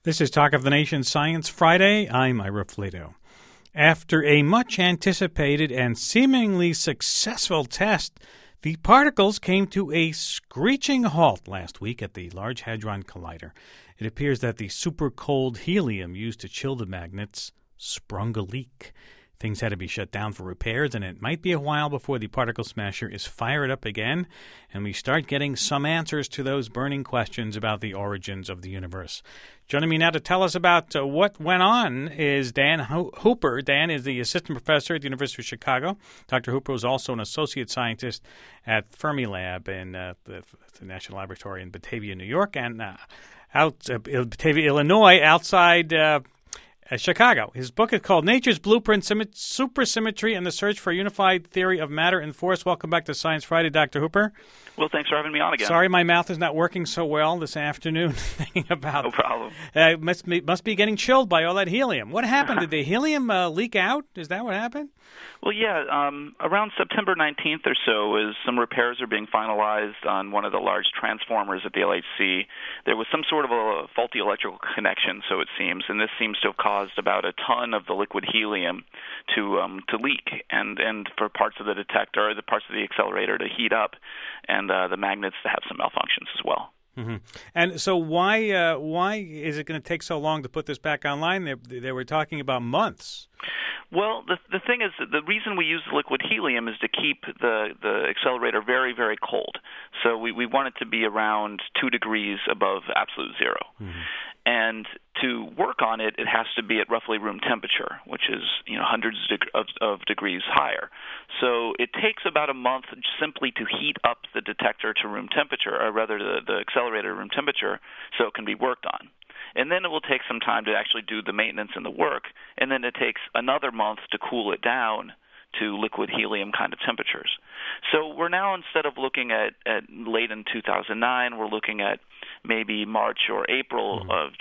This is Talk of the Nation Science Friday. I'm Ira Flatow. After a much-anticipated and seemingly successful test, the particles came to a screeching halt last week at the Large Hadron Collider. It appears that the super-cold helium used to chill the magnets sprung a leak. Things had to be shut down for repairs, and it might be a while before the particle smasher is fired up again, and we start getting some answers to those burning questions about the origins of the universe. Joining me now to tell us about what went on is Dan Hooper. Dan is the assistant professor at the University of Chicago. Dr. Hooper is also an associate scientist at Fermilab in the National Laboratory in Batavia, New York, and Batavia, Illinois, outside Chicago. His book is called Nature's Blueprint, Supersymmetry and the Search for a Unified Theory of Matter and Force. Welcome back to Science Friday, Dr. Hooper. Well, thanks for having me on again. Sorry my mouth is not working so well this afternoon. Thinking about no problem. Must be getting chilled by all that helium. What happened? Did the helium leak out? Is that what happened? Well, yeah. Around September 19th or so, as some repairs are being finalized on one of the large transformers at the LHC, there was some sort of a faulty electrical connection, so it seems, and this seems to have caused about a ton of the liquid helium to leak, and for parts of the detector, the parts of the accelerator to heat up, and the magnets to have some malfunctions as well. Mm-hmm. And so why is it going to take so long to put this back online? They were talking about months. Well, the thing is that the reason we use liquid helium is to keep the accelerator very, very cold. So we want it to be around 2 degrees above absolute zero. Mm-hmm. And to work on it, it has to be at roughly room temperature, which is hundreds of degrees higher. So it takes about a month simply to heat up the detector to room temperature, or rather the accelerator to room temperature, so it can be worked on. And then it will take some time to actually do the maintenance and the work, and then it takes another month to cool it down to liquid helium kind of temperatures. So we're now, instead of looking at late in 2009, we're looking at maybe March or April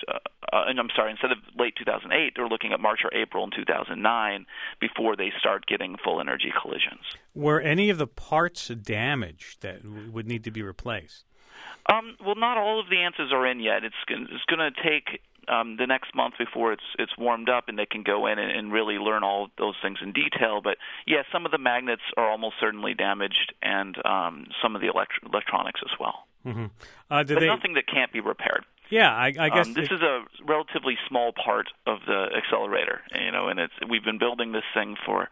instead of late 2008, we're looking at March or April in 2009 before they start getting full energy collisions. Were any of the parts damaged that would need to be replaced? Well, not all of the answers are in yet. It's going to take the next month before it's warmed up and they can go in and really learn all those things in detail. But, yeah, some of the magnets are almost certainly damaged, and some of the electronics as well. Mm-hmm. But nothing that can't be repaired. Yeah, I guess this is a relatively small part of the accelerator, and we've been building this thing for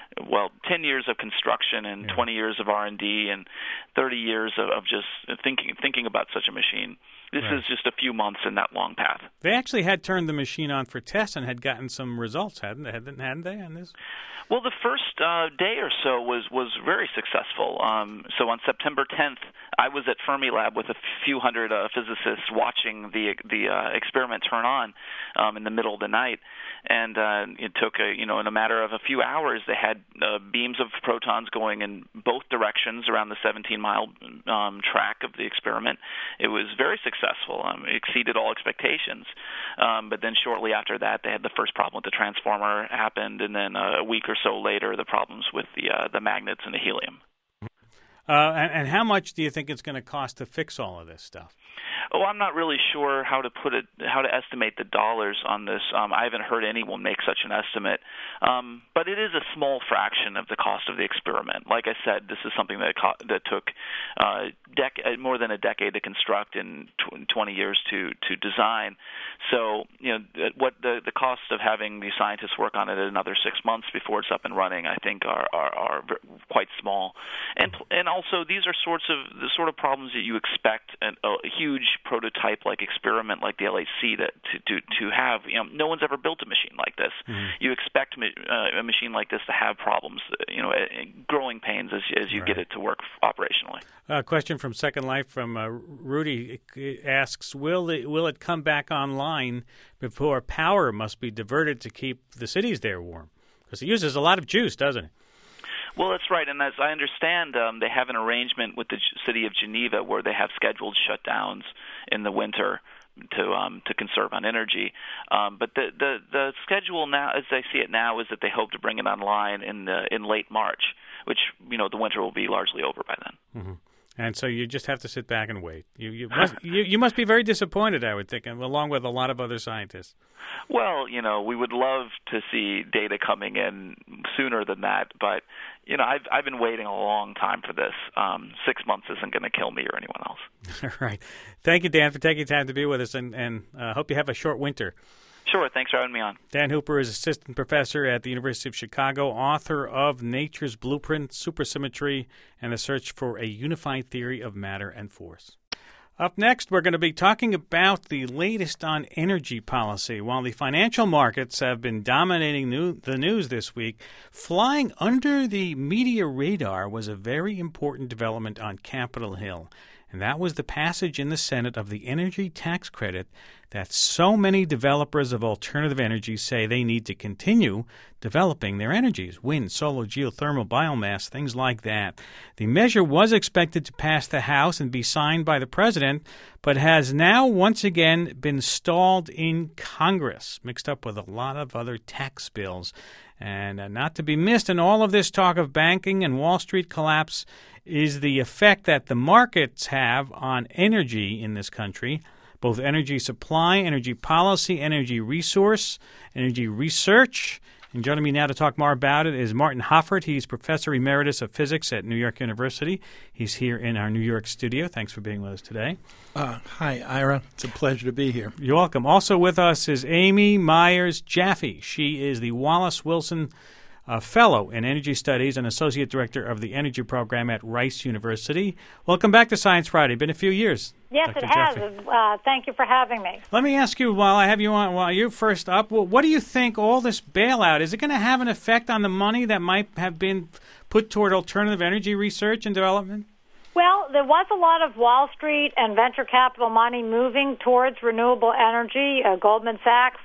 10 years of construction and 20 years of R&D and 30 years of just thinking about such a machine. This is just a few months in that long path. They actually had turned the machine on for tests and had gotten some results, hadn't they, on this? Well, the first day or so was very successful. So on September 10th, I was at Fermilab with a few hundred physicists watching the experiment turn on in the middle of the night, and it took in a matter of a few hours, they had beams of protons going in both directions around the 17-mile track of the experiment. It was very successful. It exceeded all expectations. But then shortly after that, they had the first problem with the transformer happened, and then a week or so later, the problems with the magnets and the helium. And how much do you think it's going to cost to fix all of this stuff? Oh, I'm not really sure how to estimate the dollars on this. I haven't heard anyone make such an estimate. But it is a small fraction of the cost of the experiment. Like I said, this is something that took more than a decade to construct and 20 years to design. So, what the cost of having these scientists work on it another 6 months before it's up and running, I think are quite small. And also, these are the sort of problems that you expect a huge prototype-like experiment like the LHC to have. No one's ever built a machine like this. Mm-hmm. You expect a machine like this to have problems, growing pains as you get it to work operationally. A question from Second Life from Rudy asks, will it come back online before power must be diverted to keep the cities there warm? Because it uses a lot of juice, doesn't it? Well, that's right, and as I understand, they have an arrangement with the city of Geneva where they have scheduled shutdowns in the winter to conserve on energy. But the schedule now, as I see it now, is that they hope to bring it online in late March, which the winter will be largely over by then. Mm-hmm. And so you just have to sit back and wait. You must be very disappointed, I would think, along with a lot of other scientists. Well, we would love to see data coming in sooner than that, but I've been waiting a long time for this. 6 months isn't going to kill me or anyone else. All right. Thank you, Dan, for taking time to be with us, and hope you have a short winter. Sure. Thanks for having me on. Dan Hooper is assistant professor at the University of Chicago, author of Nature's Blueprint, Supersymmetry, and the Search for a Unified Theory of Matter and Force. Up next, we're going to be talking about the latest on energy policy. While the financial markets have been dominating the news this week, flying under the media radar was a very important development on Capitol Hill. And that was the passage in the Senate of the energy tax credit that so many developers of alternative energy say they need to continue developing their energies: wind, solar, geothermal, biomass, things like that. The measure was expected to pass the House and be signed by the president, but has now once again been stalled in Congress, mixed up with a lot of other tax bills. And not to be missed in all of this talk of banking and Wall Street collapse is the effect that the markets have on energy in this country, both energy supply, energy policy, energy resource, energy research. And joining me now to talk more about it is Martin Hoffert. He's Professor Emeritus of Physics at New York University. He's here in our New York studio. Thanks for being with us today. Hi, Ira. It's a pleasure to be here. You're welcome. Also with us is Amy Myers Jaffe. She is the Wallace Wilson Fellow in Energy Studies and Associate Director of the Energy Program at Rice University. Welcome back to Science Friday. Been a few years. Yes, Dr. it has. Jaffe. Thank you for having me. Let me ask you, while I have you on, while you're first up, what do you think all this bailout, is it going to have an effect on the money that might have been put toward alternative energy research and development? Well, there was a lot of Wall Street and venture capital money moving towards renewable energy. Goldman Sachs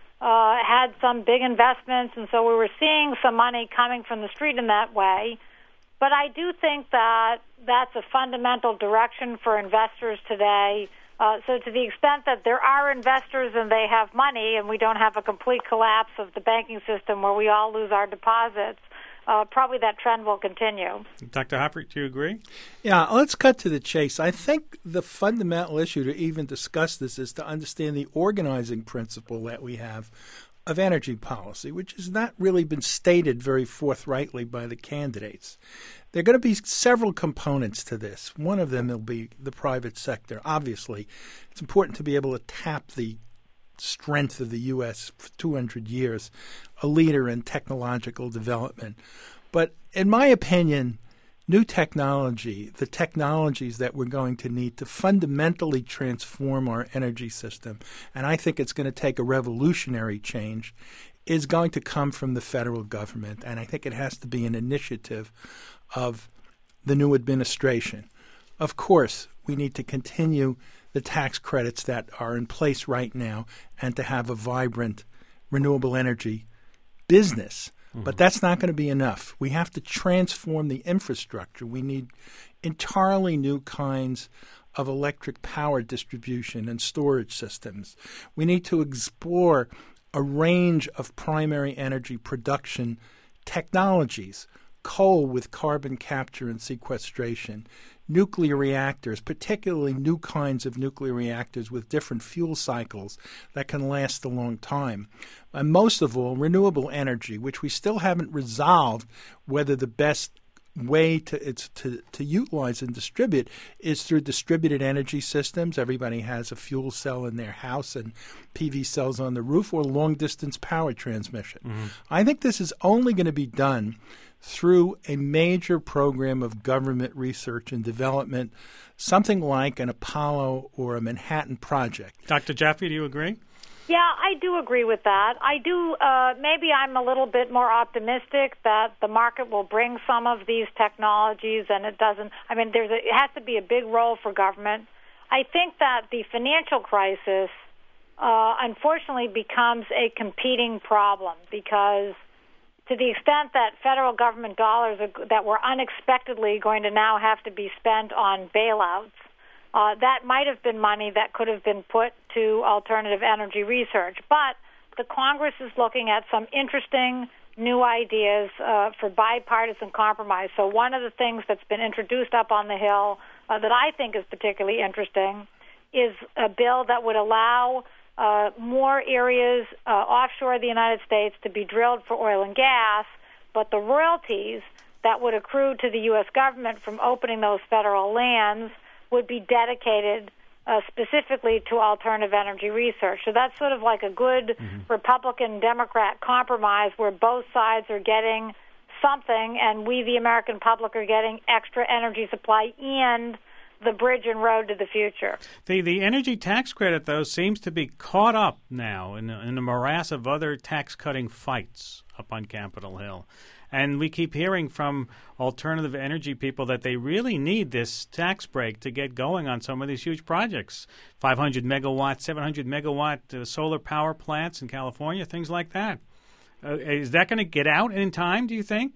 had some big investments, and so we were seeing some money coming from the street in that way. But I do think that that's a fundamental direction for investors today. So to the extent that there are investors and they have money and we don't have a complete collapse of the banking system where we all lose our deposits, probably that trend will continue. Dr. Hoffert, do you agree? Yeah, let's cut to the chase. I think the fundamental issue to even discuss this is to understand the organizing principle that we have of energy policy, which has not really been stated very forthrightly by the candidates. There are going to be several components to this. One of them will be the private sector. Obviously, it's important to be able to tap the strength of the U.S. for 200 years, a leader in technological development. But in my opinion, new technology, the technologies that we're going to need to fundamentally transform our energy system, and I think it's going to take a revolutionary change, is going to come from the federal government. And I think it has to be an initiative of the new administration. Of course, we need to continue the tax credits that are in place right now and to have a vibrant renewable energy business. But that's not going to be enough. We have to transform the infrastructure. We need entirely new kinds of electric power distribution and storage systems. We need to explore a range of primary energy production technologies, coal with carbon capture and sequestration, nuclear reactors, particularly new kinds of nuclear reactors with different fuel cycles that can last a long time. And most of all, renewable energy, which we still haven't resolved whether the best way to utilize and distribute is through distributed energy systems. Everybody has a fuel cell in their house and PV cells on the roof, or long-distance power transmission. I think this is only going to be done through a major program of government research and development, something like an Apollo or a Manhattan Project. Dr. Jaffe, do you agree? Yeah, I do agree with that. I do. Maybe I'm a little bit more optimistic that the market will bring some of these technologies, and it doesn't. I mean, it has to be a big role for government. I think that the financial crisis, unfortunately, becomes a competing problem because, to the extent that federal government dollars that were unexpectedly going to now have to be spent on bailouts, that might have been money that could have been put to alternative energy research. But the Congress is looking at some interesting new ideas for bipartisan compromise. So one of the things that's been introduced up on the Hill that I think is particularly interesting is a bill that would allow more areas offshore the United States to be drilled for oil and gas, but the royalties that would accrue to the U.S. government from opening those federal lands would be dedicated specifically to alternative energy research. So that's sort of like a good Republican-Democrat compromise where both sides are getting something, and we, the American public, are getting extra energy supply and the bridge and road to the future. The energy tax credit, though, seems to be caught up now in a morass of other tax-cutting fights up on Capitol Hill. And we keep hearing from alternative energy people that they really need this tax break to get going on some of these huge projects. 500 megawatt, 700 megawatt solar power plants in California, things like that. Is that going to get out in time, do you think?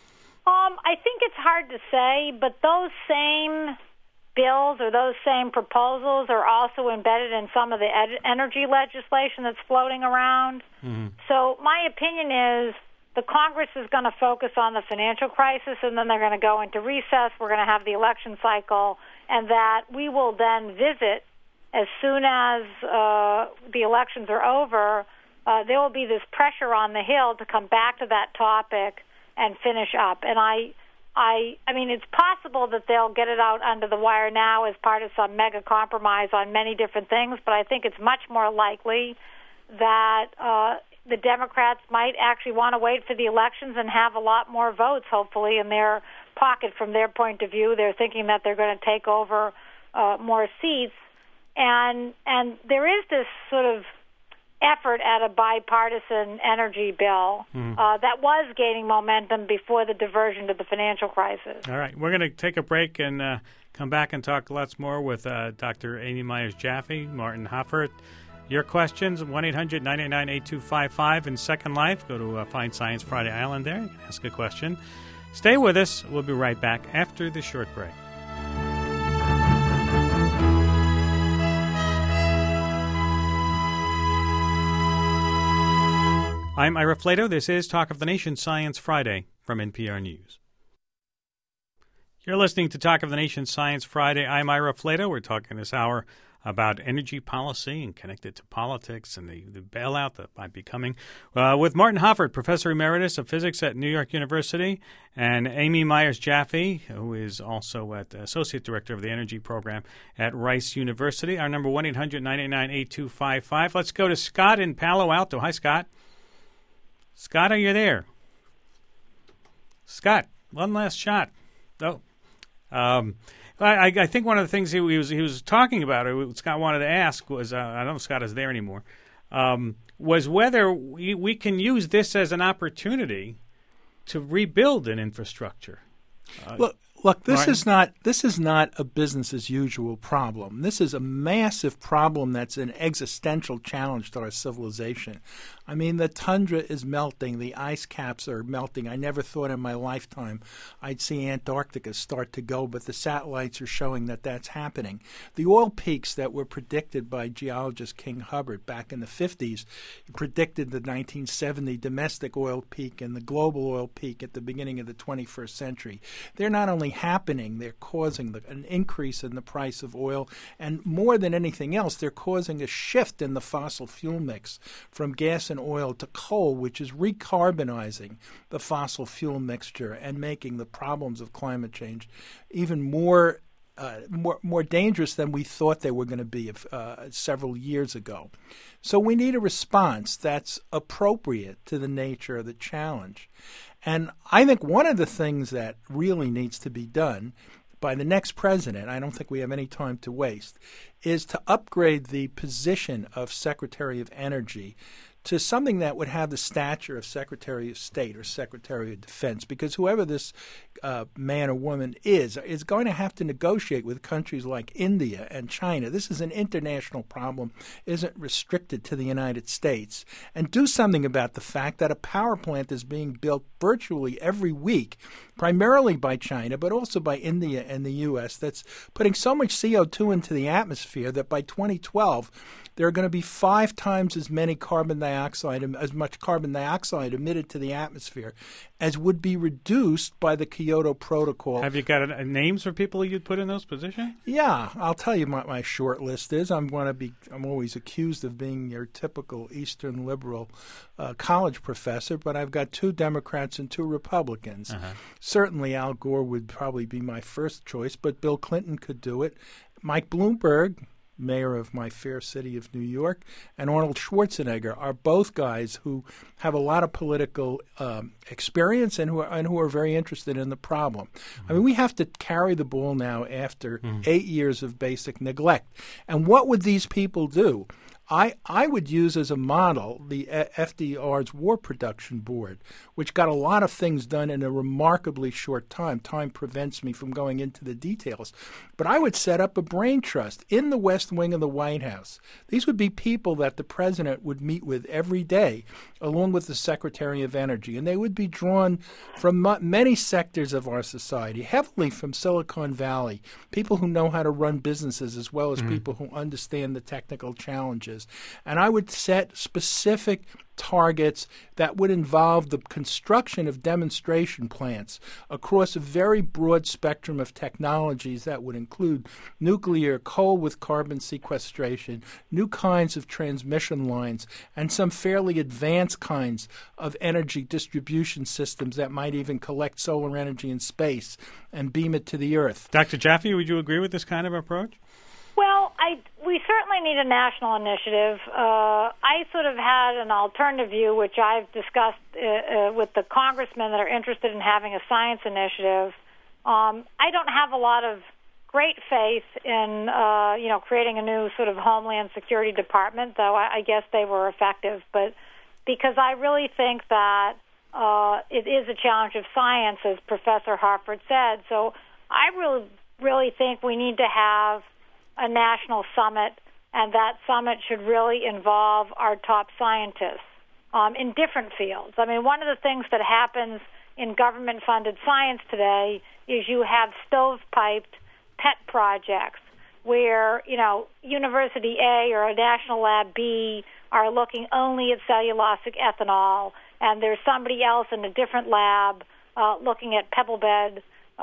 I think it's hard to say, but those same bills or those same proposals are also embedded in some of the energy legislation that's floating around. So my opinion is the Congress is going to focus on the financial crisis, and then they're going to go into recess. We're going to have the election cycle, and that we will then visit as soon as the elections are over. There will be this pressure on the Hill to come back to that topic and finish up. And I mean, it's possible that they'll get it out under the wire now as part of some mega compromise on many different things, but I think it's much more likely that the Democrats might actually want to wait for the elections and have a lot more votes, hopefully, in their pocket from their point of view. They're thinking that they're going to take over more seats. And there is this sort of effort at a bipartisan energy bill that was gaining momentum before the diversion to the financial crisis. All right. We're going to take a break and come back and talk lots more with Dr. Amy Myers-Jaffe, Martin Hoffert. Your questions, 1-800-989-8255 in Second Life. Go to Find Science Friday Island there. You can ask a question. Stay with us. We'll be right back after the short break. I'm Ira Flato. This is Talk of the Nation Science Friday from NPR News. You're listening to Talk of the Nation Science Friday. I'm Ira Flato. We're talking this hour about energy policy and connected to politics and the bailout that might be coming with Martin Hoffert, Professor Emeritus of Physics at New York University, and Amy Myers-Jaffe, who is also Associate Director of the Energy Program at Rice University. Our number, 1-800-989-8255. Let's go to Scott in Palo Alto. Hi, Scott. Scott, are you there? Scott, one last shot. Oh. I think one of the things he was talking about, or Scott wanted to ask, was I don't know if Scott is there anymore, was whether we can use this as an opportunity to rebuild an infrastructure. Look, this is not a business as usual problem. This is a massive problem that's an existential challenge to our civilization. I mean, the tundra is melting. The ice caps are melting. I never thought in my lifetime I'd see Antarctica start to go, but the satellites are showing that that's happening. The oil peaks that were predicted by geologist King Hubbard back in the 50s predicted the 1970 domestic oil peak and the global oil peak at the beginning of the 21st century. They're not only happening, they're causing an increase in the price of oil, and more than anything else, they're causing a shift in the fossil fuel mix from gas and oil to coal, which is recarbonizing the fossil fuel mixture and making the problems of climate change even more dangerous than we thought they were going to be several years ago. So we need a response that's appropriate to the nature of the challenge. And I think one of the things that really needs to be done by the next president, I don't think we have any time to waste, is to upgrade the position of Secretary of Energy to something that would have the stature of Secretary of State or Secretary of Defense, because whoever this man or woman is going to have to negotiate with countries like India and China. This is an international problem, isn't restricted to the United States, and do something about the fact that a power plant is being built virtually every week, primarily by China, but also by India and the U.S., that's putting so much CO2 into the atmosphere atmosphere that by 2012 there are going to be 5 times as much carbon dioxide emitted to the atmosphere as would be reduced by the Kyoto Protocol. Have you got names for people you'd put in those positions? Yeah, I'll tell you what my short list is. I'm always accused of being your typical Eastern liberal college professor, but I've got 2 Democrats and 2 Republicans. Certainly Al Gore would probably be my first choice, but Bill Clinton could do it. Mike Bloomberg, mayor of my fair city of New York, and Arnold Schwarzenegger are both guys who have a lot of political experience and who are very interested in the problem. I mean, we have to carry the ball now after 8 years of basic neglect. And what would these people do? I would use as a model the FDR's War Production Board, which got a lot of things done in a remarkably short time. Time prevents me from going into the details. But I would set up a brain trust in the West Wing of the White House. These would be people that the president would meet with every day, along with the Secretary of Energy. And they would be drawn from many sectors of our society, heavily from Silicon Valley, people who know how to run businesses as well as people who understand the technical challenges. And I would set specific targets that would involve the construction of demonstration plants across a very broad spectrum of technologies that would include nuclear, coal with carbon sequestration, new kinds of transmission lines, and some fairly advanced kinds of energy distribution systems that might even collect solar energy in space and beam it to the Earth. Dr. Jaffe, would you agree with this kind of approach? Well, we certainly need a national initiative. I sort of had an alternative view, which I've discussed with the congressmen that are interested in having a science initiative. I don't have a lot of great faith in, creating a new sort of Homeland Security Department, though I guess they were effective. But because I really think that it is a challenge of science, as Professor Harford said. So I really think we need to have a national summit, and that summit should really involve our top scientists in different fields. I mean, one of the things that happens in government-funded science today is you have stovepiped pet projects where, University A or a National Lab B are looking only at cellulosic ethanol, and there's somebody else in a different lab looking at pebble bed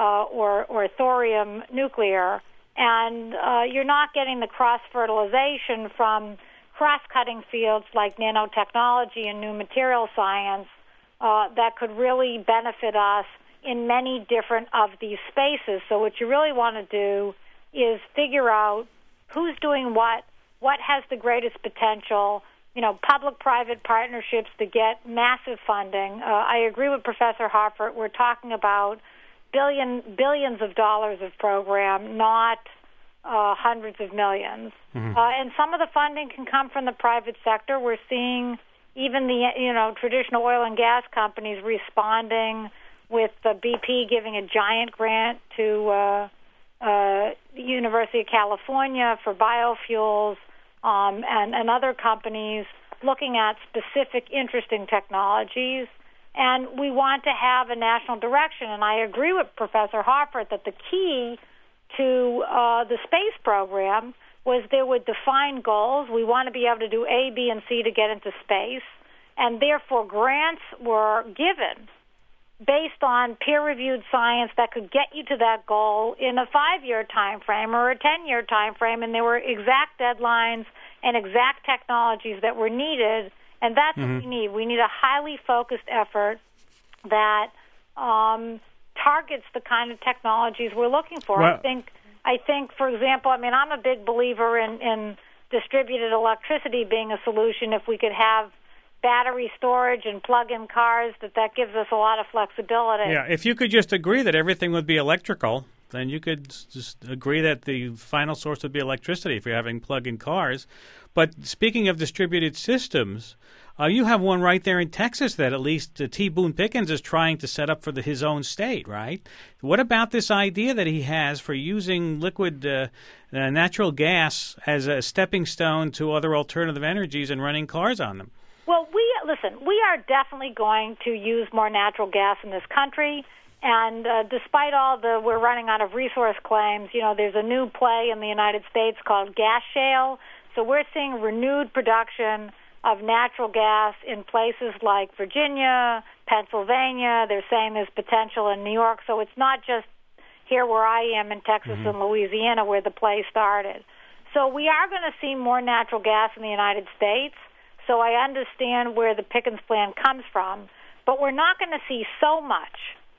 or thorium nuclear. And you're not getting the cross-fertilization from cross-cutting fields like nanotechnology and new material science that could really benefit us in many different of these spaces. So what you really want to do is figure out who's doing what has the greatest potential, public-private partnerships to get massive funding. I agree with Professor Harford. We're talking about billions of dollars of program, not hundreds of millions. And some of the funding can come from the private sector. We're seeing even the traditional oil and gas companies responding with the BP giving a giant grant to the University of California for biofuels, and other companies looking at specific interesting technologies. And we want to have a national direction. And I agree with Professor Harford that the key to the space program was there were defined goals. We want to be able to do A, B, and C to get into space. And therefore, grants were given based on peer-reviewed science that could get you to that goal in a 5-year time frame or a 10-year time frame. And there were exact deadlines and exact technologies that were needed. And that's what we need. We need a highly focused effort that targets the kind of technologies we're looking for. Well, I think, for example, I'm a big believer in distributed electricity being a solution. If we could have battery storage and plug-in cars, that gives us a lot of flexibility. Yeah, if you could just agree that everything would be electrical, then you could just agree that the final source would be electricity if you're having plug-in cars. But speaking of distributed systems, you have one right there in Texas that at least T. Boone Pickens is trying to set up for his own state, right? What about this idea that he has for using liquid natural gas as a stepping stone to other alternative energies and running cars on them? Well, we are definitely going to use more natural gas in this country. And despite all we're running out of resource claims, there's a new play in the United States called gas shale. So we're seeing renewed production of natural gas in places like Virginia, Pennsylvania. They're saying there's potential in New York. So it's not just here where I am in Texas and Louisiana where the play started. So we are going to see more natural gas in the United States. So I understand where the Pickens plan comes from. But we're not going to see so much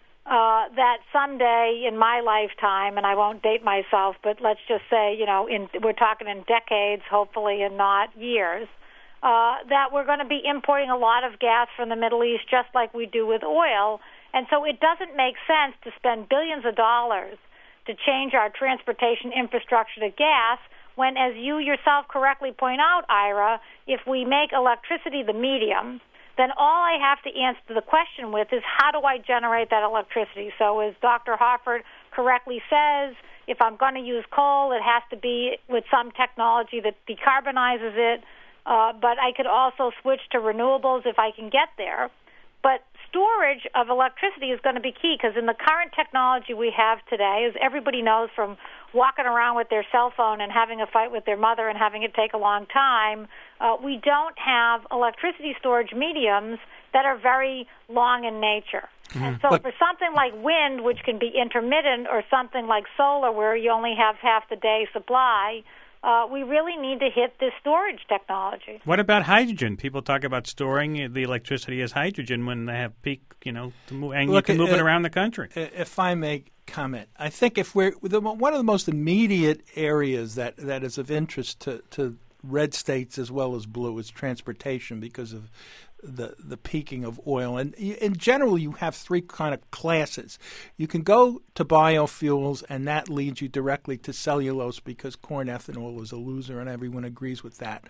that someday in my lifetime, and I won't date myself, but let's just say, we're talking in decades, hopefully, and not years, that we're going to be importing a lot of gas from the Middle East just like we do with oil. And so it doesn't make sense to spend billions of dollars to change our transportation infrastructure to gas when, as you yourself correctly point out, Ira, if we make electricity the medium, then all I have to answer the question with is how do I generate that electricity? So as Dr. Hoffert correctly says, if I'm going to use coal, it has to be with some technology that decarbonizes it, but I could also switch to renewables if I can get there. But storage of electricity is going to be key because in the current technology we have today, as everybody knows from walking around with their cell phone and having a fight with their mother and having it take a long time, we don't have electricity storage mediums that are very long in nature. And so for something like wind, which can be intermittent, or something like solar where you only have half the day supply, we really need to hit this storage technology. What about hydrogen? People talk about storing the electricity as hydrogen when they have peak, to move, and you can move it around the country. If I may comment, I think if we're one of the most immediate areas that is of interest to red states as well as blue is transportation because of the peaking of oil. And in general, you have three kind of classes. You can go to biofuels, and that leads you directly to cellulose because corn ethanol is a loser, and everyone agrees with that.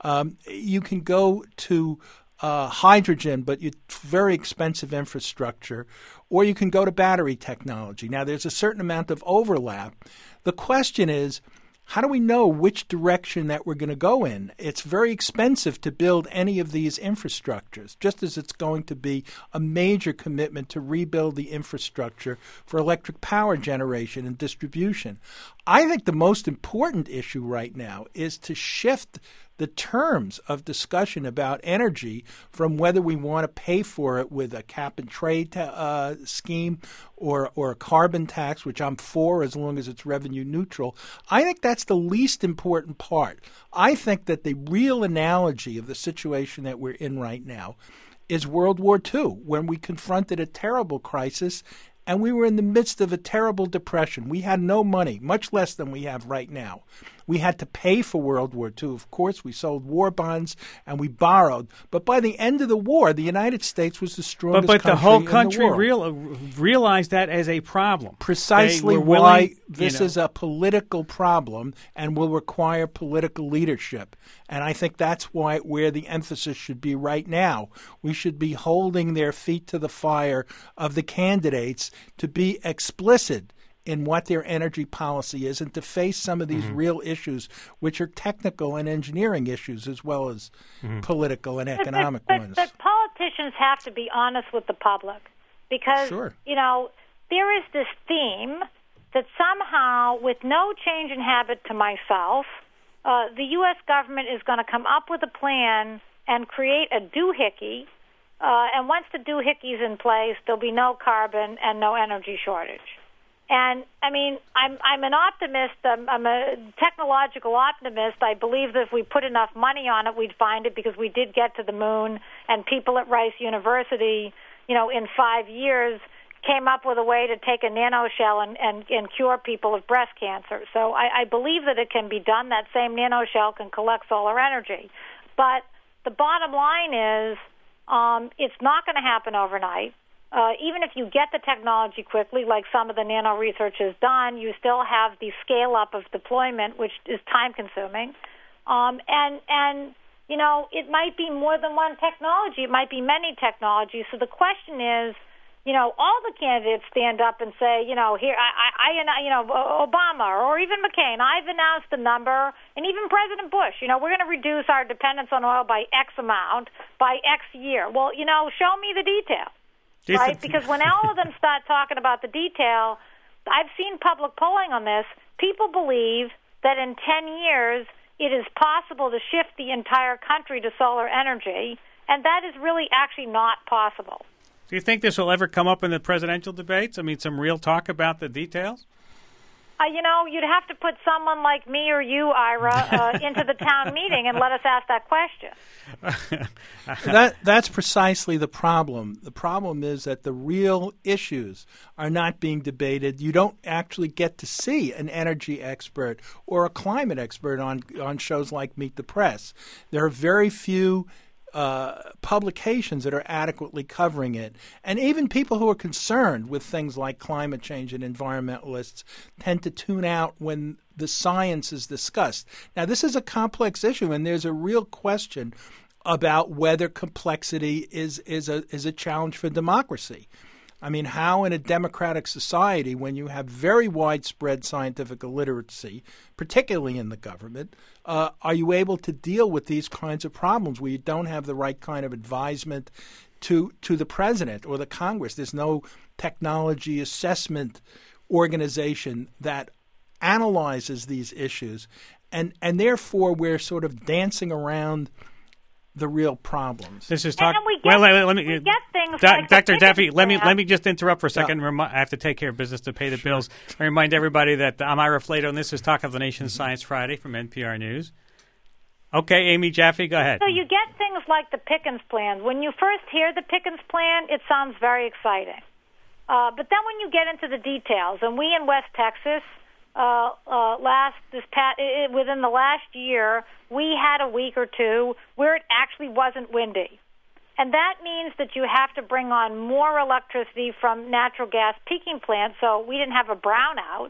You can go to hydrogen, but it's very expensive infrastructure, or you can go to battery technology. Now, there's a certain amount of overlap. The question is, how do we know which direction that we're going to go in? It's very expensive to build any of these infrastructures, just as it's going to be a major commitment to rebuild the infrastructure for electric power generation and distribution. I think the most important issue right now is to shift the terms of discussion about energy from whether we want to pay for it with a cap and trade scheme or a carbon tax, which I'm for as long as it's revenue neutral. I think that's the least important part. I think that the real analogy of the situation that we're in right now is World War II, when we confronted a terrible crisis and we were in the midst of a terrible depression. We had no money, much less than we have right now. We had to pay for World War II. Of course, we sold war bonds and we borrowed. But by the end of the war, the United States was the strongest country in the world. But the whole country realized that as a problem. Precisely why this is a political problem and will require political leadership. And I think that's where the emphasis should be right now. We should be holding their feet to the fire of the candidates to be explicit in what their energy policy is and to face some of these real issues, which are technical and engineering issues as well as political and economic ones. But politicians have to be honest with the public because, there is this theme that somehow, with no change in habit to myself, the U.S. government is going to come up with a plan and create a doohickey, and once the doohickey's in place, there'll be no carbon and no energy shortage. And, I'm an optimist. I'm a technological optimist. I believe that if we put enough money on it, we'd find it because we did get to the moon, and people at Rice University, in 5 years came up with a way to take a nanoshell and cure people of breast cancer. So I believe that it can be done. That same nanoshell can collect solar energy. But the bottom line is it's not going to happen overnight. Even if you get the technology quickly, like some of the nano research has done, you still have the scale-up of deployment, which is time-consuming. It might be more than one technology. It might be many technologies. So the question is, all the candidates stand up and say, here, Obama or even McCain, I've announced a number, and even President Bush, we're going to reduce our dependence on oil by X amount by X year. Well, show me the detail. right? Because when all of them start talking about the detail, I've seen public polling on this. People believe that in 10 years it is possible to shift the entire country to solar energy, and that is really actually not possible. Do you think this will ever come up in the presidential debates? I mean, some real talk about the details? You'd have to put someone like me or you, Ira, into the town meeting and let us ask that question. That's precisely the problem. The problem is that the real issues are not being debated. You don't actually get to see an energy expert or a climate expert on shows like Meet the Press. There are very few publications that are adequately covering it. And even people who are concerned with things like climate change and environmentalists tend to tune out when the science is discussed. Now, this is a complex issue, and there's a real question about whether complexity is a challenge for democracy. I mean, how in a democratic society, when you have very widespread scientific illiteracy, particularly in the government, are you able to deal with these kinds of problems where you don't have the right kind of advisement to the president or the Congress? There's no technology assessment organization that analyzes these issues, and therefore we're sort of dancing around the real problems. Let me get things like Dr. Jaffe, let me just interrupt for a second. Yeah. I have to take care of business to pay the bills. I remind everybody that I'm Ira Flato, and this is Talk of the Nation Science Friday from NPR News. Okay, Amy Jaffe, go ahead. So you get things like the Pickens plan. When you first hear the Pickens plan, it sounds very exciting. But then when you get into the details, and we in West Texas, within the last year, we had a week or two where it actually wasn't windy. And that means that you have to bring on more electricity from natural gas peaking plants, so we didn't have a brownout.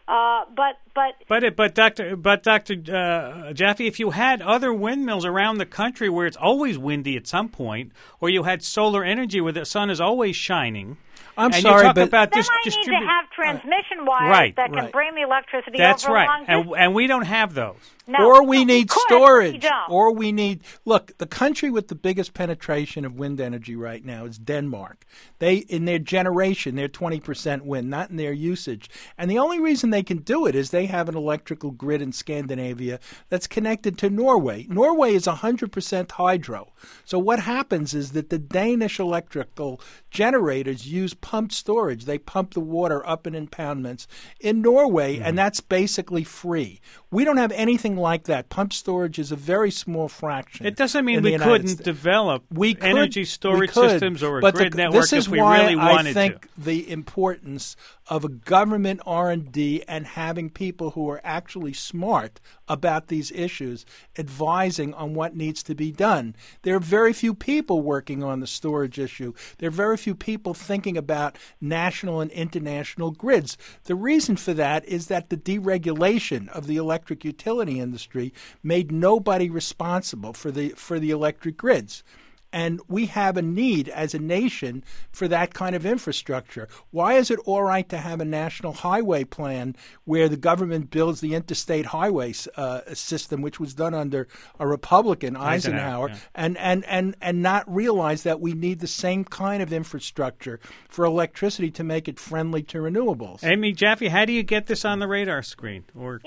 But Dr. Jaffe, if you had other windmills around the country where it's always windy at some point, or you had solar energy where the sun is always shining, I'm sorry, but then I need to have transmission wires that can bring the electricity That's over right. a long distance. And we don't have those. No, or we need storage. Or we need look, the country with the biggest penetration of wind energy right now is Denmark. They in their generation, they're 20% wind, not in their usage. And the only reason they can do it is they have an electrical grid in Scandinavia that's connected to Norway. Norway is 100% hydro. So what happens is that the Danish electrical generators use pumped storage. They pump the water up in impoundments in Norway, and that's basically free. We don't have anything like that. Pumped storage is a very small fraction. It doesn't mean we couldn't develop energy storage systems or a grid network if we really wanted to. This is why I think the importance of a government R&D and having people who are actually smart about these issues advising on what needs to be done. There are very few people working on the storage issue. There are very few people thinking about national and international grids. The reason for that is that the deregulation of the electric utility industry made nobody responsible for the electric grids. And we have a need as a nation for that kind of infrastructure. Why is it all right to have a national highway plan where the government builds the interstate highway system, which was done under a Republican, Eisenhower, and not realize that we need the same kind of infrastructure for electricity to make it friendly to renewables? Amy Jaffe, how do you get this on the radar screen? Martin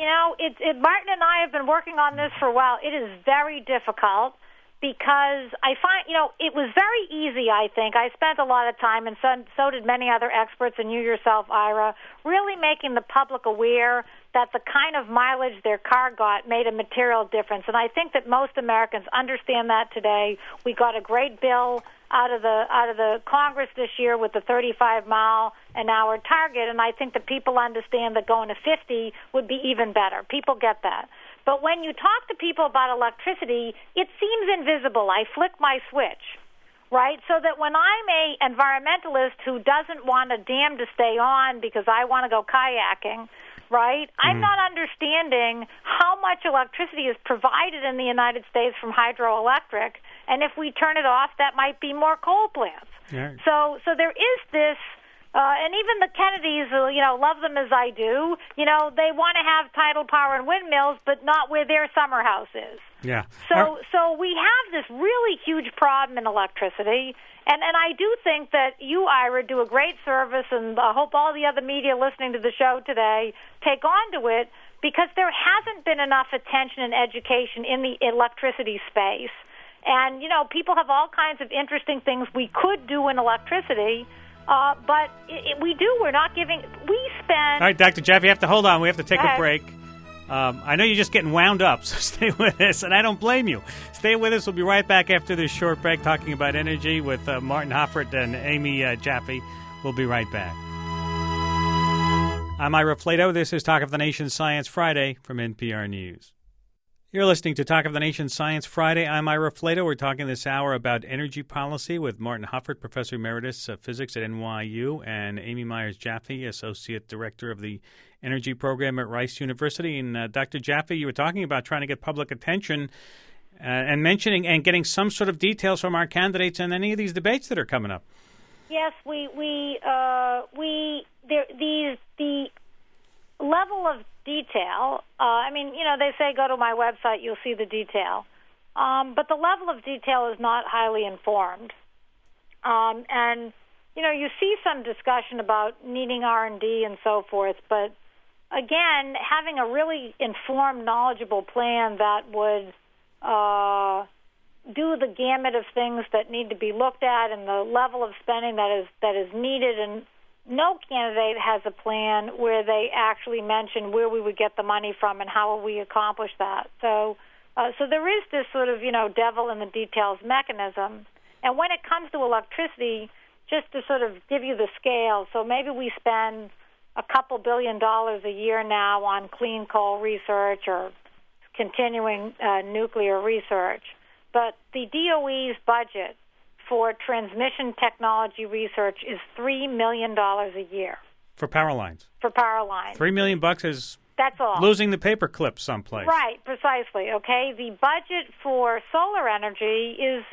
and I have been working on this for a while. It is very difficult. Because I find, it was very easy, I think. I spent a lot of time, and so did many other experts, and you yourself, Ira, really making the public aware that the kind of mileage their car got made a material difference. And I think that most Americans understand that today. We got a great bill out of the Congress this year with the 35-mile-an-hour target, and I think that people understand that going to 50 would be even better. People get that. But when you talk to people about electricity, it seems invisible. I flick my switch, right? So that when I'm a environmentalist who doesn't want a dam to stay on because I want to go kayaking, right, I'm not understanding how much electricity is provided in the United States from hydroelectric, and if we turn it off, that might be more coal plants. Yeah. So there is this And even the Kennedys, love them as I do, they want to have tidal power and windmills, but not where their summer house is. Yeah. So we have this really huge problem in electricity, and I do think that you, Ira, do a great service, and I hope all the other media listening to the show today take on to it, because there hasn't been enough attention and education in the electricity space. And, people have all kinds of interesting things we could do in electricity, but we're not giving, we spend... All right, Dr. Jaffe, you have to hold on. We have to take a break. I know you're just getting wound up, so stay with us, and I don't blame you. Stay with us. We'll be right back after this short break talking about energy with Martin Hoffert and Amy Jaffe. We'll be right back. I'm Ira Flato. This is Talk of the Nation Science Friday from NPR News. You're listening to Talk of the Nation Science Friday. I'm Ira Flato. We're talking this hour about energy policy with Martin Hoffert, Professor Emeritus of Physics at NYU, and Amy Myers Jaffe, Associate Director of the Energy Program at Rice University. And Dr. Jaffe, you were talking about trying to get public attention and mentioning and getting some sort of details from our candidates in any of these debates that are coming up. Yes, the level of detail, they say go to my website, you'll see the detail. But the level of detail is not highly informed. And, you see some discussion about needing R&D and so forth, but again, having a really informed, knowledgeable plan that would do the gamut of things that need to be looked at and the level of spending that is needed, and no candidate has a plan where they actually mention where we would get the money from and how will we accomplish that. So there is this sort of, devil in the details mechanism. And when it comes to electricity, just to sort of give you the scale, so maybe we spend a couple $2 billion a year now on clean coal research or continuing nuclear research. But the DOE's budget for transmission technology research is $3 million a year. For power lines? For power lines. $3 million is... That's all. Losing the paper clip someplace. Right, precisely. Okay, the budget for solar energy is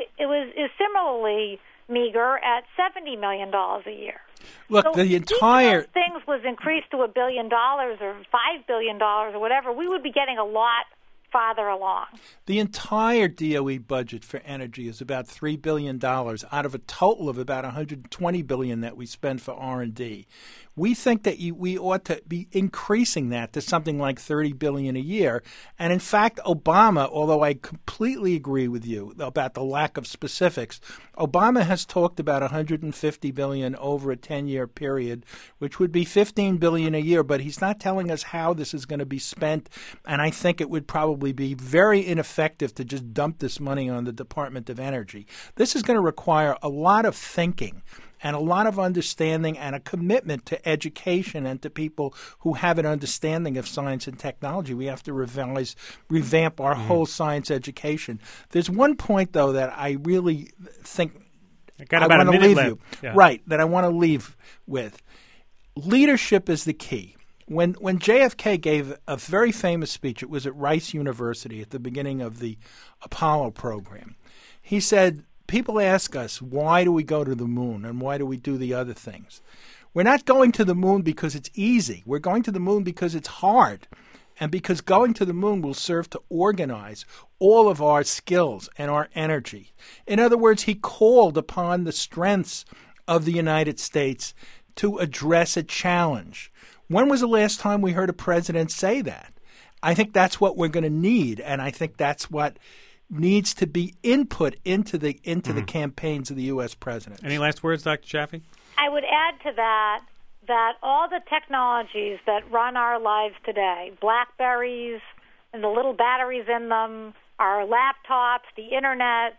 similarly meager at $70 million a year. Look, so the entire if things was increased to $1 billion or $5 billion or whatever, we would be getting a lot farther along. The entire DOE budget for energy is about $3 billion out of a total of about $120 billion that we spend for R&D. We think that we ought to be increasing that to something like $30 billion a year. And in fact, Obama, although I completely agree with you about the lack of specifics, Obama has talked about $150 billion over a 10-year period, which would be $15 billion a year. But he's not telling us how this is going to be spent. And I think it would probably be very ineffective to just dump this money on the Department of Energy. This is going to require a lot of thinking and a lot of understanding and a commitment to education and to people who have an understanding of science and technology. We have to revamp our whole science education. There's one point, though, that I really think I want to leave you. Yeah. Right, that I want to leave with. Leadership is the key. When JFK gave a very famous speech, it was at Rice University at the beginning of the Apollo program. He said, people ask us, why do we go to the moon and why do we do the other things? We're not going to the moon because it's easy. We're going to the moon because it's hard, and because going to the moon will serve to organize all of our skills and our energy. In other words, he called upon the strengths of the United States to address a challenge. When was the last time we heard a president say that? I think that's what we're going to need, and I think that's what needs to be input into the campaigns of the U.S. president. Any last words, Dr. Jaffe? I would add to that all the technologies that run our lives today, BlackBerries and the little batteries in them, our laptops, the Internet,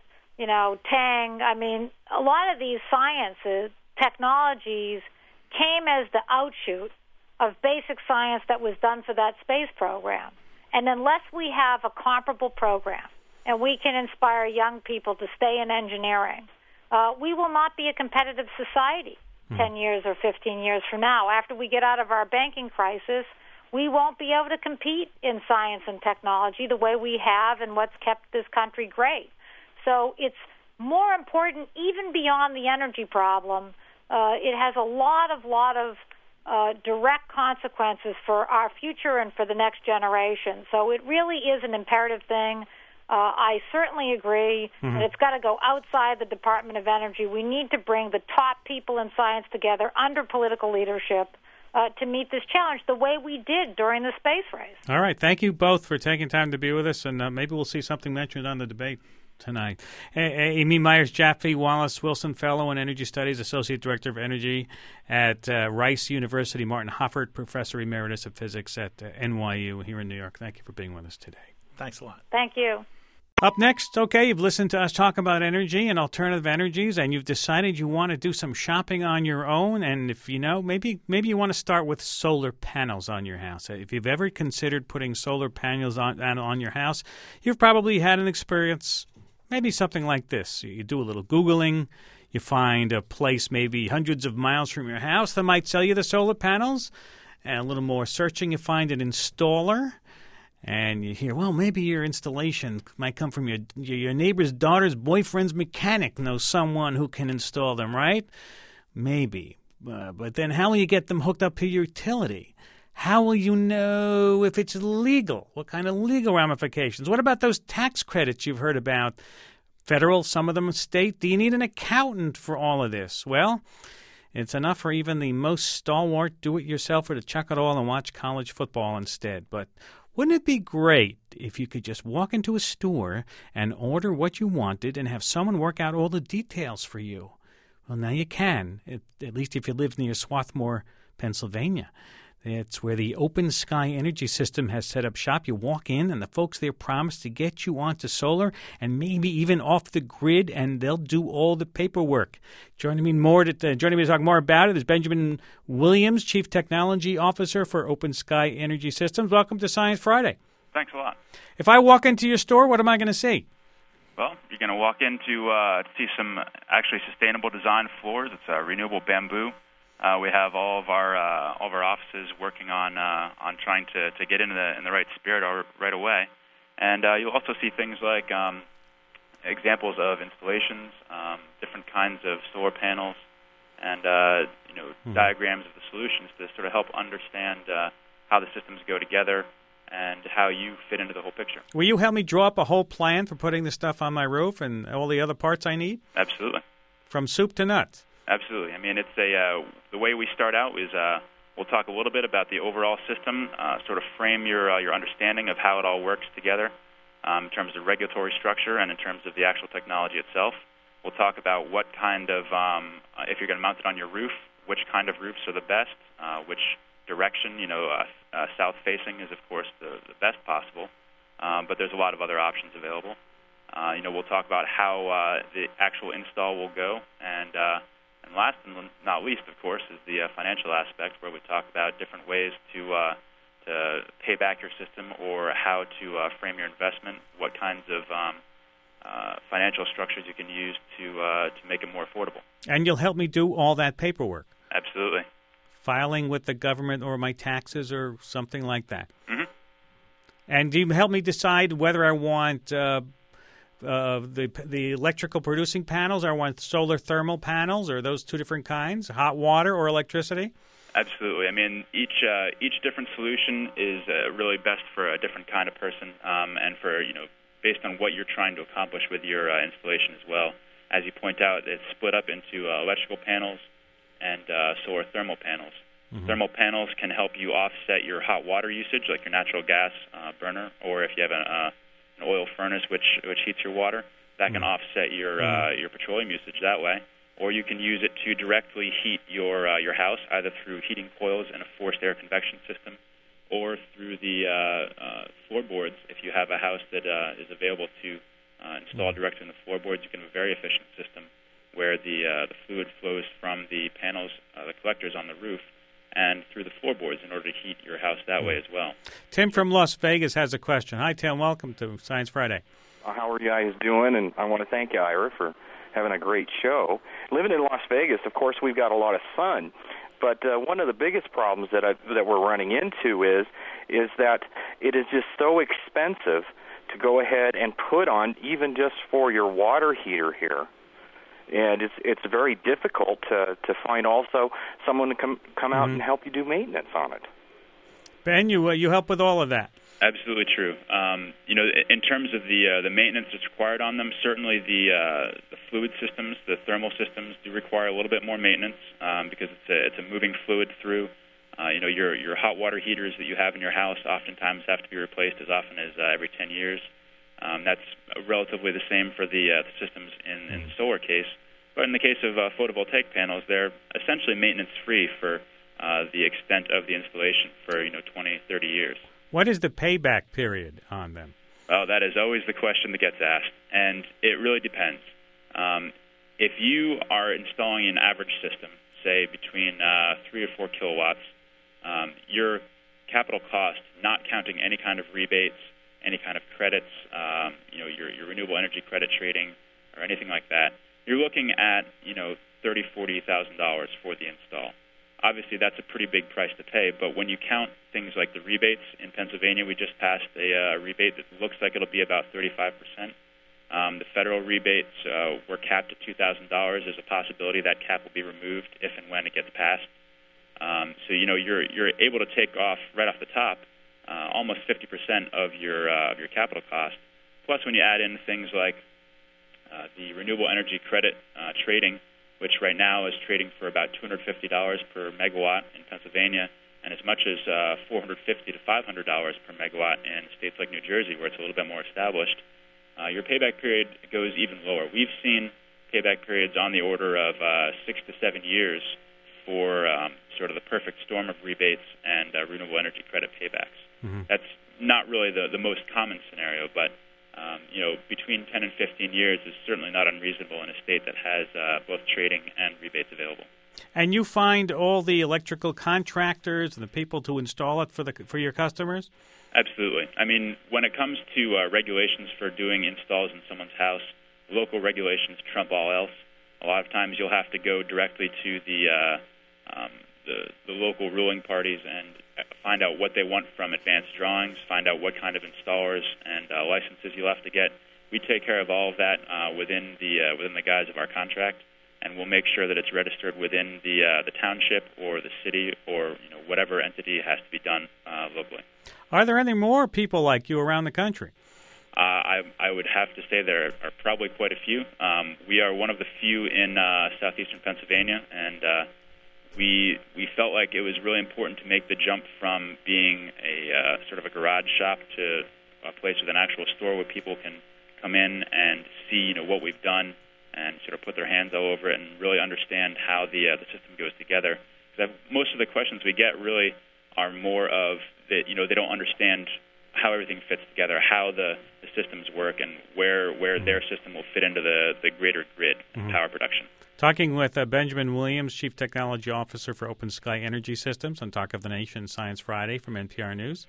Tang, a lot of these sciences, technologies came as the outshoot of basic science that was done for that space program. And unless we have a comparable program and we can inspire young people to stay in engineering, we will not be a competitive society 10 years or 15 years from now. After we get out of our banking crisis, we won't be able to compete in science and technology the way we have and what's kept this country great. So it's more important, even beyond the energy problem, it has a lot of direct consequences for our future and for the next generation. So it really is an imperative thing. I certainly agree that it's got to go outside the Department of Energy. We need to bring the top people in science together under political leadership to meet this challenge the way we did during the space race. All right. Thank you both for taking time to be with us, and maybe we'll see something mentioned on the debate tonight. Amy Myers-Jaffe, Wallace Wilson Fellow in Energy Studies, Associate Director of Energy at Rice University, Martin Hoffert, Professor Emeritus of Physics at NYU here in New York. Thank you for being with us today. Thanks a lot. Thank you. Up next, okay, you've listened to us talk about energy and alternative energies, and you've decided you want to do some shopping on your own, and if you know, maybe you want to start with solar panels on your house. If you've ever considered putting solar panels on your house, you've probably had an experience, maybe something like this. You do a little Googling, you find a place maybe hundreds of miles from your house that might sell you the solar panels, and a little more searching, you find an installer. And you hear, well, maybe your installation might come from your neighbor's daughter's boyfriend's mechanic knows someone who can install them, right? Maybe. But then how will you get them hooked up to your utility? How will you know if it's legal? What kind of legal ramifications? What about those tax credits you've heard about? Federal, some of them state. Do you need an accountant for all of this? Well, it's enough for even the most stalwart do-it-yourselfer to chuck it all and watch college football instead. But wouldn't it be great if you could just walk into a store and order what you wanted and have someone work out all the details for you? Well, now you can, at least if you live near Swarthmore, Pennsylvania. It's where the Open Sky Energy System has set up shop. You walk in, and the folks there promise to get you onto solar and maybe even off the grid, and they'll do all the paperwork. Joining me to talk more about it is Benjamin Williams, Chief Technology Officer for Open Sky Energy Systems. Welcome to Science Friday. Thanks a lot. If I walk into your store, what am I going to see? Well, you're going to walk into see some actually sustainable design floors. It's renewable bamboo. We have all of our offices working on trying to get in the right spirit right away, and you'll also see things like examples of installations, different kinds of solar panels, and diagrams of the solutions to sort of help understand how the systems go together and how you fit into the whole picture. Will you help me draw up a whole plan for putting this stuff on my roof and all the other parts I need? Absolutely. From soup to nuts. Absolutely. I mean, it's the way we start out is we'll talk a little bit about the overall system, sort of frame your understanding of how it all works together in terms of regulatory structure and in terms of the actual technology itself. We'll talk about what kind of, if you're going to mount it on your roof, which kind of roofs are the best, which direction. South-facing is, of course, the best possible, but there's a lot of other options available. We'll talk about how the actual install will go, and last and not least, of course, is the financial aspect, where we talk about different ways to pay back your system or how to frame your investment, what kinds of financial structures you can use to make it more affordable. And you'll help me do all that paperwork? Absolutely. Filing with the government or my taxes or something like that? Mm-hmm. And do you help me decide whether I want the electrical producing panels, or I want solar thermal panels, or those two different kinds, hot water or electricity? Absolutely. I mean, each different solution is really best for a different kind of person, and for based on what you're trying to accomplish with your installation as well. As you point out, it's split up into electrical panels and solar thermal panels. Mm-hmm. Thermal panels can help you offset your hot water usage, like your natural gas burner, or if you have an oil furnace which heats your water, that can offset your petroleum usage that way. Or you can use it to directly heat your house, either through heating coils and a forced air convection system, or through the floorboards. If you have a house that is available to install directly in the floorboards, you can have a very efficient system where the fluid flows from the panels, the collectors on the roof, and through the floorboards in order to heat your house that way as well. Tim from Las Vegas has a question. Hi, Tim. Welcome to Science Friday. How are you guys doing? And I want to thank you, Ira, for having a great show. Living in Las Vegas, of course, we've got a lot of sun. But one of the biggest problems that we're running into is that it is just so expensive to go ahead and put on, even just for your water heater here. and it's very difficult to find also someone to come out and help you do maintenance on it. Ben, you help with all of that. Absolutely true. In terms of the maintenance that's required on them, certainly the fluid systems, the thermal systems, do require a little bit more maintenance because it's a moving fluid through. Your hot water heaters that you have in your house oftentimes have to be replaced as often as every 10 years. That's relatively the same for the systems in the solar case. But in the case of photovoltaic panels, they're essentially maintenance-free for the extent of the installation for 20, 30 years. What is the payback period on them? Well, that is always the question that gets asked, and it really depends. If you are installing an average system, say between 3 or 4 kilowatts, your capital cost, not counting any kind of rebates, any kind of credits, your renewable energy credit trading or anything like that, you're looking at $30,000, $40,000 for the install. Obviously, that's a pretty big price to pay, but when you count things like the rebates, in Pennsylvania we just passed a rebate that looks like it'll be about 35%. The federal rebates were capped at $2,000. There's a possibility that cap will be removed if and when it gets passed. So you're able to take off right off the top almost 50% of your capital cost. Plus, when you add in things like the renewable energy credit trading, which right now is trading for about $250 per megawatt in Pennsylvania, and as much as $450 to $500 per megawatt in states like New Jersey, where it's a little bit more established, your payback period goes even lower. We've seen payback periods on the order of 6 to 7 years for sort of the perfect storm of rebates and renewable energy credit paybacks. Mm-hmm. That's not really the most common scenario, but between 10 and 15 years is certainly not unreasonable in a state that has both trading and rebates available. And you find all the electrical contractors and the people to install it for your customers? Absolutely. I mean, when it comes to regulations for doing installs in someone's house, local regulations trump all else. A lot of times you'll have to go directly to the local ruling parties and find out what they want from advanced drawings, find out what kind of installers and licenses you'll have to get. We take care of all of that within the guise of our contract, and we'll make sure that it's registered within the township or the city or whatever entity has to be done locally. Are there any more people like you around the country? I would have to say there are probably quite a few. We are one of the few in southeastern Pennsylvania, and we felt like it was really important to make the jump from being a sort of a garage shop to a place with an actual store where people can come in and see what we've done and sort of put their hands all over it and really understand how the system goes together. Because most of the questions we get really are more of that they don't understand how everything fits together, how the systems work, and where their system will fit into the greater grid of power production. Talking with Benjamin Williams, Chief Technology Officer for Open Sky Energy Systems on Talk of the Nation Science Friday from NPR News.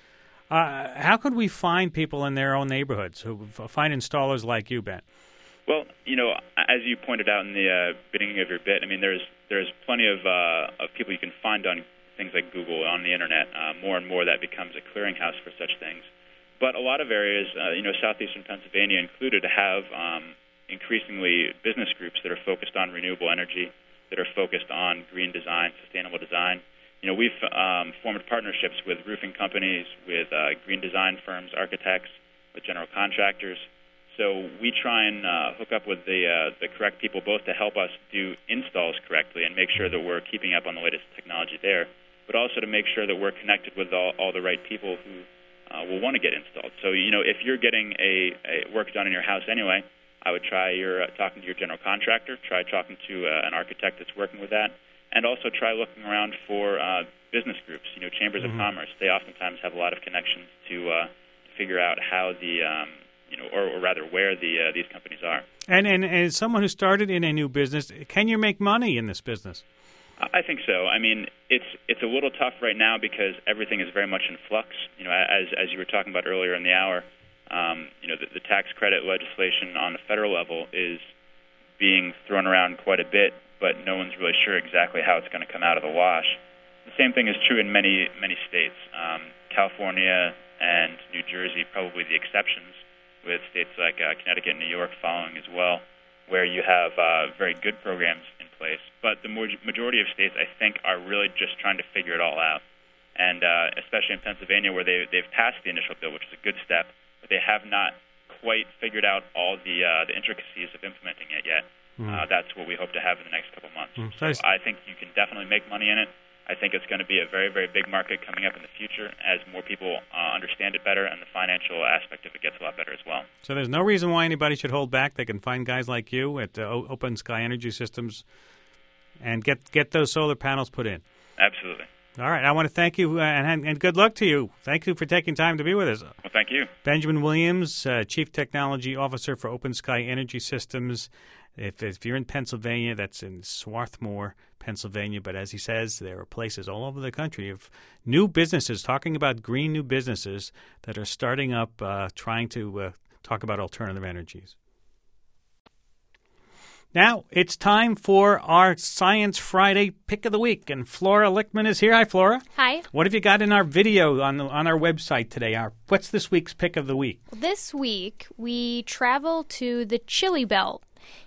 How could we find people in their own neighborhoods who find installers like you, Ben? Well, as you pointed out in the beginning of your bit, I mean, there's plenty of people you can find on things like Google, on the Internet. More and more that becomes a clearinghouse for such things. But a lot of areas, southeastern Pennsylvania included, have increasingly business groups that are focused on renewable energy, that are focused on green design, sustainable design. We've formed partnerships with roofing companies, with green design firms, architects, with general contractors. So we try and hook up with the correct people, both to help us do installs correctly and make sure that we're keeping up on the latest technology there, but also to make sure that we're connected with all the right people who will want to get installed. So, if you're getting a work done in your house anyway, I would try talking to your general contractor, try talking to an architect that's working with that, and also try looking around for business groups, chambers of commerce. They oftentimes have a lot of connections to figure out how or rather where these companies are. And as someone who started in a new business, can you make money in this business? I think so. I mean, it's a little tough right now because everything is very much in flux. As you were talking about earlier in the hour, the tax credit legislation on the federal level is being thrown around quite a bit, but no one's really sure exactly how it's going to come out of the wash. The same thing is true in many states. California and New Jersey probably the exceptions, with states like Connecticut and New York following as well. where you have very good programs in place. But the majority of states, I think, are really just trying to figure it all out. And especially in Pennsylvania, where they've passed the initial bill, which is a good step, but they have not quite figured out all the intricacies of implementing it yet. That's what we hope to have in the next couple months. So I think you can definitely make money in it. I think it's going to be a very, very big market coming up in the future as more people understand it better, and the financial aspect of it gets a lot better as well. So there's no reason why anybody should hold back. They can find guys like you at Open Sky Energy Systems and get those solar panels put in. Absolutely. All right. I want to thank you, and good luck to you. Thank you for taking time to be with us. Well, thank you. Benjamin Williams, Chief Technology Officer for Open Sky Energy Systems. If you're in Pennsylvania, that's in Swarthmore, Pennsylvania. But as he says, there are places all over the country of new businesses, talking about green new businesses that are starting up, trying to talk about alternative energies. Now it's time for our Science Friday Pick of the Week, and Flora Lichtman is here. Hi, Flora. Hi. What have you got in our video on our website today? What's this week's Pick of the Week? This week we travel to the Chili Belt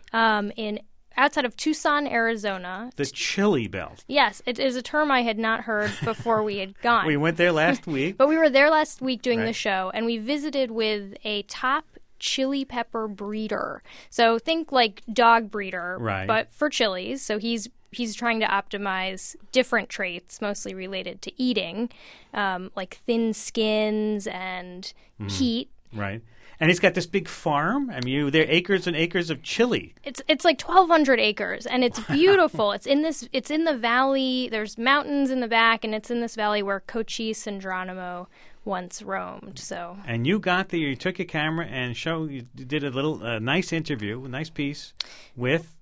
outside of Tucson, Arizona. The Chili Belt. Yes, it is a term I had not heard before we had gone. We went there last week. But we were there last week doing the show, and we visited with a top chili pepper breeder. So think like dog breeder, but for chilies. So he's trying to optimize different traits, mostly related to eating, like thin skins and heat. Right. And he's got this big farm. I mean, there are acres and acres of chili. It's like 1,200 acres, and it's beautiful. It's in the valley. There's mountains in the back, and it's in this valley where Cochise and Geronimo once roamed. So. And you got there. You took your camera and you did a little nice interview, a nice piece with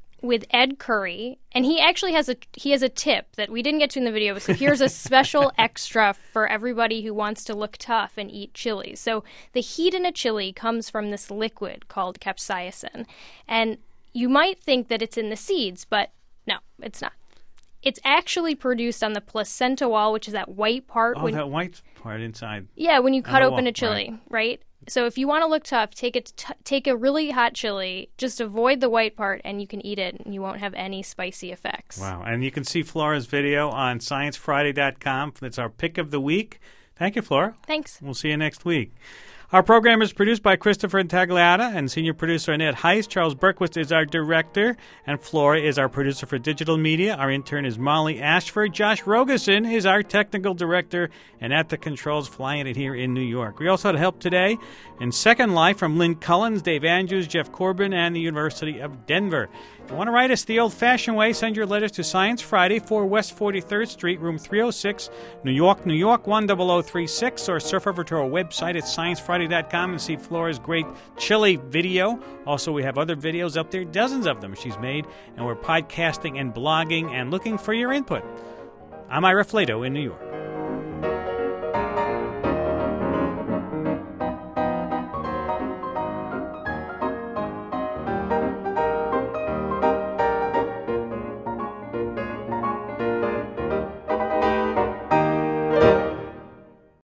Ed Curry, and he actually has a tip that we didn't get to in the video. So here's a special extra for everybody who wants to look tough and eat chilies. So the heat in a chili comes from this liquid called capsaicin, and you might think that it's in the seeds, but no, it's not. It's actually produced on the placenta wall, which is that white part. Oh, that white part inside. Yeah, when you cut open a chili, right? So if you want to look tough, take a really hot chili, just avoid the white part, and you can eat it, and you won't have any spicy effects. Wow. And you can see Flora's video on sciencefriday.com. That's our pick of the week. Thank you, Flora. Thanks. We'll see you next week. Our program is produced by Christopher Intagliata and senior producer Annette Heiss. Charles Berquist is our director, and Flora is our producer for digital media. Our intern is Molly Ashford. Josh Rogerson is our technical director, and at the controls, flying it here in New York. We also had help today in Second Life from Lynn Cullins, Dave Andrews, Jeff Corbin, and the University of Denver. If you want to write us the old-fashioned way, send your letters to Science Friday, 4 West 43rd Street, room 306, New York, 10036, or surf over to our website at sciencefriday.com and see Flora's great chili video. Also, we have other videos up there, dozens of them she's made, and we're podcasting and blogging and looking for your input. I'm Ira Flato in New York.